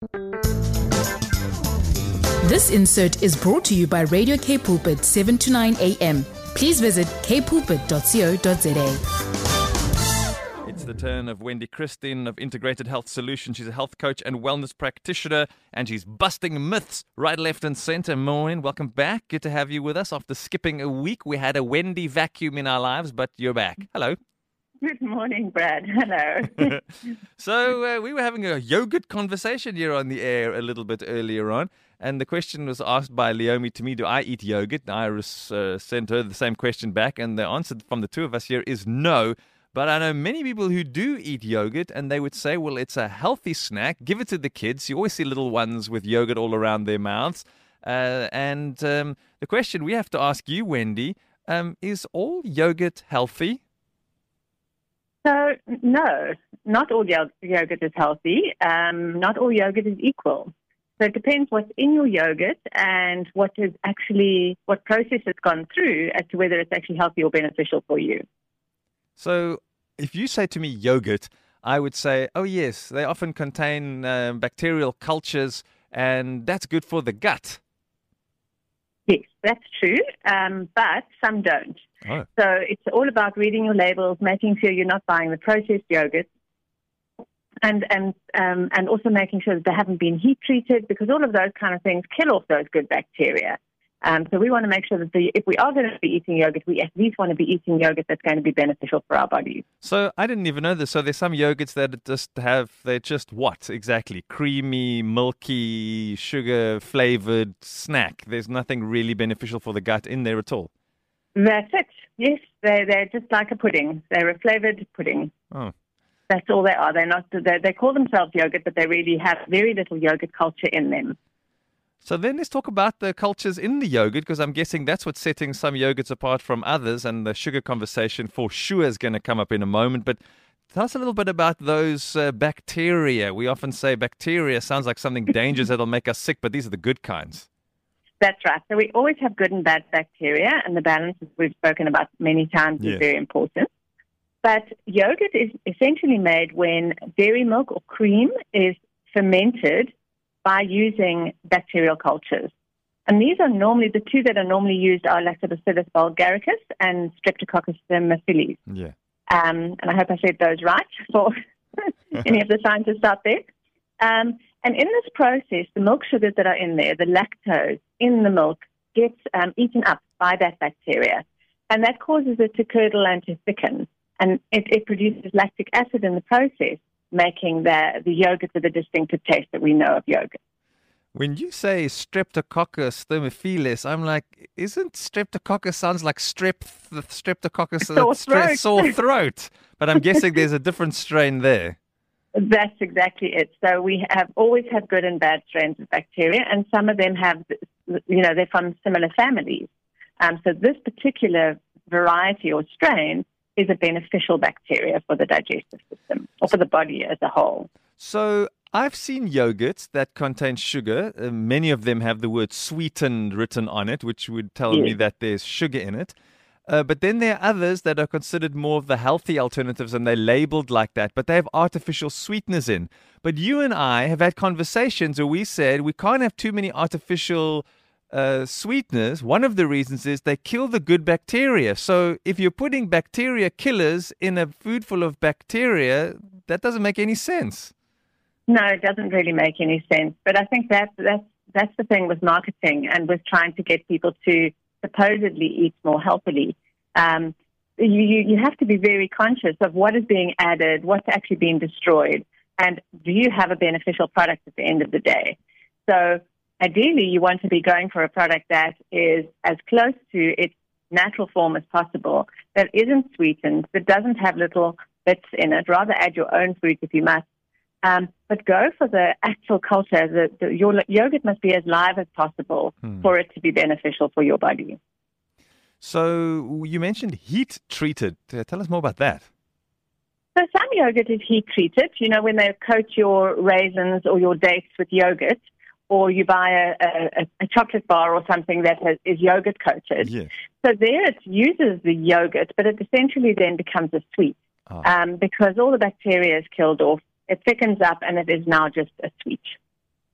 This insert is brought to you by Radio K Pulpit 7 to 9 a.m. Please visit kpulpit.co.za. It's the turn of Wendy Christine of Integrated Health Solutions. She's a health coach and wellness practitioner, and she's busting myths right, left, and center. Morning, welcome back. Good to have you with us. After skipping a week, we had a Wendy vacuum in our lives, but you're back. Hello. Good morning, Brad. Hello. So we were having a yogurt conversation here on the air a little bit earlier on, and the question was asked by Leomi to me, do I eat yogurt? Iris sent her the same question back, and the answer from the two of us here is no. But I know many people who do eat yogurt, and they would say, well, it's a healthy snack. Give it to the kids. You always see little ones with yogurt all around their mouths. The question we have to ask you, Wendy, is all yogurt healthy? So, no, not all yogurt is healthy. Not all yogurt is equal. So it depends what's in your yogurt and what process it's gone through as to whether it's actually healthy or beneficial for you. So if you say to me yogurt, I would say, oh yes, they often contain bacterial cultures, and that's good for the gut. Yes, that's true, but some don't. Oh. So it's all about reading your labels, making sure you're not buying the processed yogurt, and also making sure that they haven't been heat treated, because all of those kind of things kill off those good bacteria. So we want to make sure that if we are going to be eating yogurt, we at least want to be eating yogurt that's going to be beneficial for our bodies. So I didn't even know this. So there's some yogurts that they're just what exactly? Creamy, milky, sugar-flavored snack. There's nothing really beneficial for the gut in there at all. That's it. Yes, they're just like a pudding. They're a flavored pudding. Oh. That's all they are. They're not. They call themselves yogurt, but they really have very little yogurt culture in them. So then let's talk about the cultures in the yogurt, because I'm guessing that's what's setting some yogurts apart from others, and the sugar conversation for sure is going to come up in a moment. But tell us a little bit about those bacteria. We often say bacteria sounds like something dangerous that'll make us sick, but these are the good kinds. That's right. So we always have good and bad bacteria, and the balance, as we've spoken about many times, is very important. But yogurt is essentially made when dairy milk or cream is fermented by using bacterial cultures. And these are normally, the two that are normally used are Lactobacillus bulgaricus and Streptococcus thermophilus. Yeah. And I hope I said those right for any of the scientists out there. And in this process, the milk sugars that are in there, the lactose in the milk, gets eaten up by that bacteria. And that causes it to curdle and to thicken. And it produces lactic acid in the process, making the yogurt with a distinctive taste that we know of yogurt. When you say Streptococcus thermophilus, I'm like, isn't Streptococcus sounds like Streptococcus sore throat? But I'm guessing there's a different strain there. That's exactly it. So we have always had good and bad strains of bacteria, and some of them have, they're from similar families. So this particular variety or strain is a beneficial bacteria for the digestive system or for the body as a whole. So I've seen yogurts that contain sugar. Many of them have the word sweetened written on it, which would tell me that there's sugar in it. But then there are others that are considered more of the healthy alternatives, and they're labeled like that, but they have artificial sweeteners in. But you and I have had conversations where we said we can't have too many artificial sweeteners. One of the reasons is they kill the good bacteria. So if you're putting bacteria killers in a food full of bacteria, that doesn't make any sense. No, it doesn't really make any sense. But I think that's the thing with marketing and with trying to get people to supposedly eat more healthily. You have to be very conscious of what is being added, what's actually being destroyed, and do you have a beneficial product at the end of the day? So ideally, you want to be going for a product that is as close to its natural form as possible, that isn't sweetened, that doesn't have little bits in it. Rather add your own fruit if you must. But go for the actual culture. Your yogurt must be as live as possible for it to be beneficial for your body. So you mentioned heat treated. Tell us more about that. So some yogurt is heat treated. You know, when they coat your raisins or your dates with yogurt, or you buy a chocolate bar or something that is yogurt coated. Yes. So there it uses the yogurt, but it essentially then becomes a sweet because all the bacteria is killed off. It thickens up, and it is now just a sweet.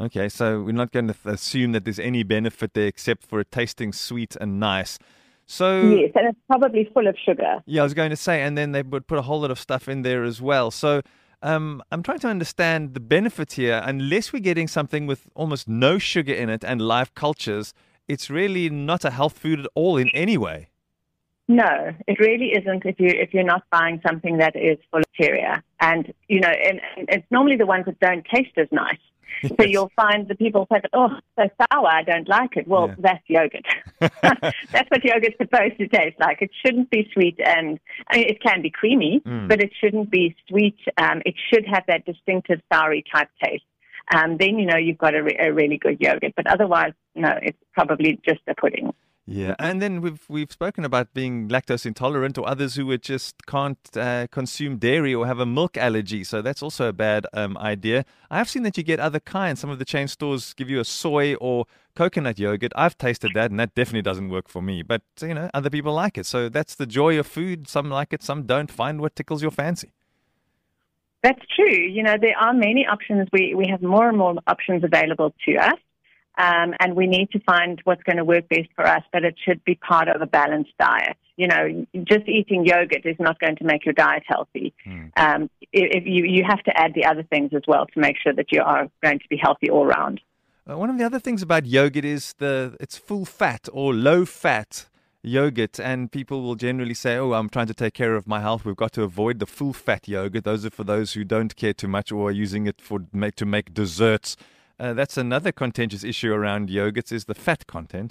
Okay, so we're not going to assume that there's any benefit there except for it tasting sweet and nice. So Yes, and it's probably full of sugar. yeah, I was going to say, and then they would put a whole lot of stuff in there as well. So I'm trying to understand the benefit here. Unless we're getting something with almost no sugar in it and live cultures, it's really not a health food at all in any way. No, it really isn't if you're not buying something that is full of bacteria. And, and it's normally the ones that don't taste as nice. Yes. So you'll find the people say, oh, so sour, I don't like it. Well, That's yogurt. That's what yogurt's supposed to taste like. It shouldn't be sweet, and it can be creamy, but it shouldn't be sweet. It should have that distinctive soury type taste. Then you've got a really good yogurt. But otherwise, no, it's probably just a pudding. Yeah, and then we've spoken about being lactose intolerant or others who just can't consume dairy or have a milk allergy. So that's also a bad idea. I have seen that you get other kinds. Some of the chain stores give you a soy or coconut yogurt. I've tasted that, and that definitely doesn't work for me. But, other people like it. So that's the joy of food. Some like it, some don't. Find what tickles your fancy. That's true. There are many options. We have more and more options available to us. And we need to find what's going to work best for us, but it should be part of a balanced diet. Just eating yogurt is not going to make your diet healthy. If you have to add the other things as well to make sure that you are going to be healthy all round. One of the other things about yogurt is it's full fat or low fat yogurt, and people will generally say, oh, I'm trying to take care of my health. We've got to avoid the full fat yogurt. Those are for those who don't care too much or are using it to make desserts. That's another contentious issue around yogurts is the fat content.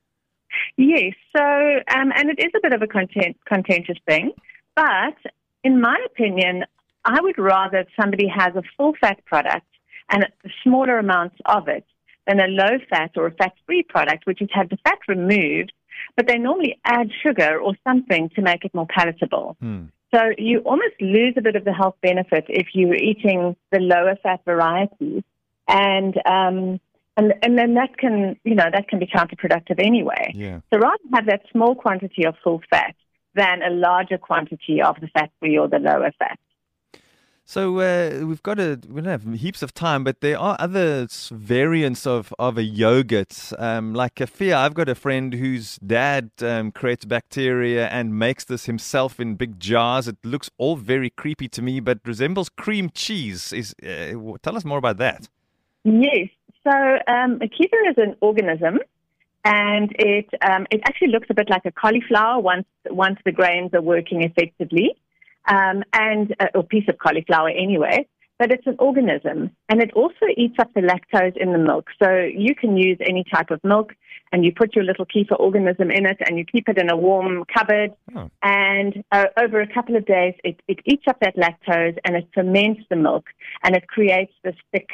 Yes, so and it is a bit of a contentious thing, but in my opinion, I would rather somebody has a full-fat product and smaller amounts of it than a low-fat or a fat-free product, which has had the fat removed, but they normally add sugar or something to make it more palatable. So you almost lose a bit of the health benefit if you're eating the lower-fat varieties. And then that can be counterproductive anyway. Yeah. So rather have that small quantity of full fat than a larger quantity of the fat-free or the lower fat. So we don't have heaps of time, but there are other variants of a yogurt. Like kefir, I've got a friend whose dad creates bacteria and makes this himself in big jars. It looks all very creepy to me, but resembles cream cheese. Tell us more about that. Yes. So a kefir is an organism, and it actually looks a bit like a cauliflower once the grains are working effectively, or a piece of cauliflower anyway. But it's an organism, and it also eats up the lactose in the milk. So you can use any type of milk, and you put your little kefir organism in it, and you keep it in a warm cupboard. Oh. And over a couple of days, it eats up that lactose, and it ferments the milk, and it creates this thick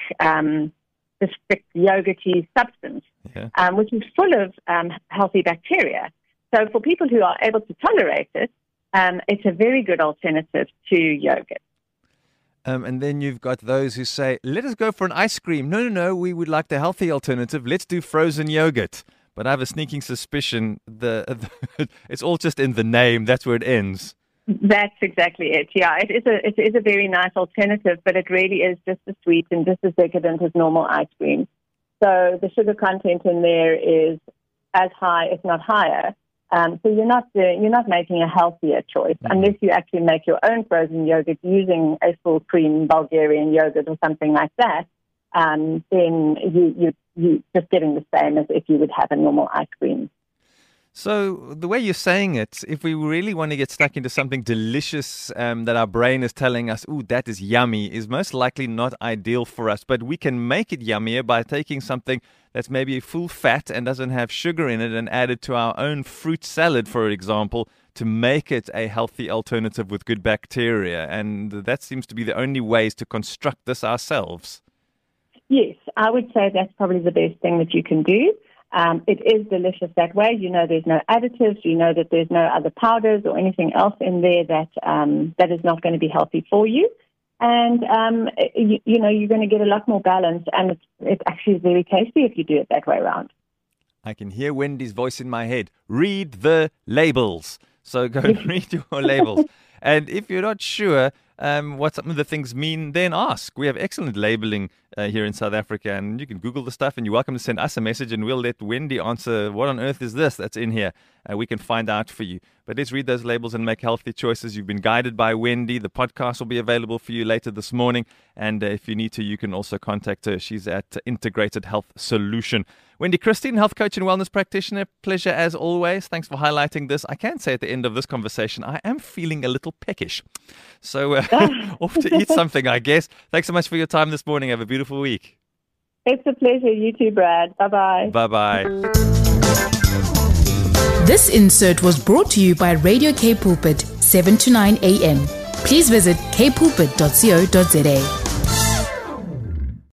yogurty substance, which is full of healthy bacteria. So for people who are able to tolerate it, it's a very good alternative to yogurt. And then you've got those who say, let us go for an ice cream. No, we would like the healthy alternative. Let's do frozen yogurt. But I have a sneaking suspicion it's all just in the name. That's where it ends. That's exactly it. Yeah, it is a very nice alternative, but it really is just as sweet and just as decadent as normal ice cream. So the sugar content in there is as high, if not higher. So you're not making a healthier choice unless you actually make your own frozen yogurt using a full cream Bulgarian yogurt or something like that. Then you just getting the same as if you would have a normal ice cream. So the way you're saying it, if we really want to get stuck into something delicious that our brain is telling us, ooh, that is yummy, is most likely not ideal for us. But we can make it yummier by taking something that's maybe full fat and doesn't have sugar in it and add it to our own fruit salad, for example, to make it a healthy alternative with good bacteria. And that seems to be the only ways to construct this ourselves. Yes, I would say that's probably the best thing that you can do. It is delicious that way. There's no additives. That there's no other powders or anything else in there that is not going to be healthy for you. And, you're going to get a lot more balance. And it's actually very tasty if you do it that way around. I can hear Wendy's voice in my head. Read the labels. So go and read your labels. And if you're not sure what some of the things mean, then ask. We have excellent labeling here in South Africa. And you can Google the stuff, and you're welcome to send us a message, and we'll let Wendy answer what on earth is this that's in here. We can find out for you. But let's read those labels and make healthy choices. You've been guided by Wendy. The podcast will be available for you later this morning. And if you need to, you can also contact her. She's at Integrated Health Solution. Wendy Christine, health coach and wellness practitioner. Pleasure as always. Thanks for highlighting this. I can say at the end of this conversation, I am feeling a little peckish. So off to eat something, I guess. Thanks so much for your time this morning. Have a beautiful week. It's a pleasure. You too, Brad. Bye-bye. Bye-bye. This insert was brought to you by Radio K Pulpit, 7 to 9 a.m. Please visit kpulpit.co.za.